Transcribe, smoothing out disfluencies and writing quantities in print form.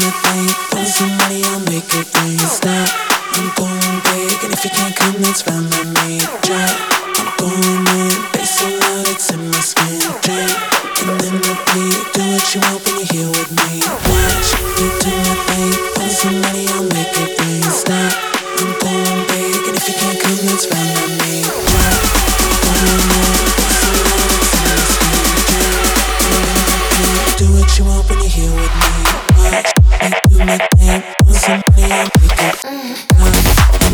my thing. Throw some money, I'll make it rain. Stop, I'm going big, and if you can't come, that's fine by me. Drop, I'm going in, bass so loud it's in my skin. Drink, and then repeat. Do what you want when you're here with me. Watch me do my thing. Throw some money, I'll make it rain. Stop, I'm going big, and if you can't come, that's fine by me. Drop, I'm going in, bass so loud it's in my skin. Drink, do what you want when you're here with me. Watch me do my thing. Want some money, I'll make it.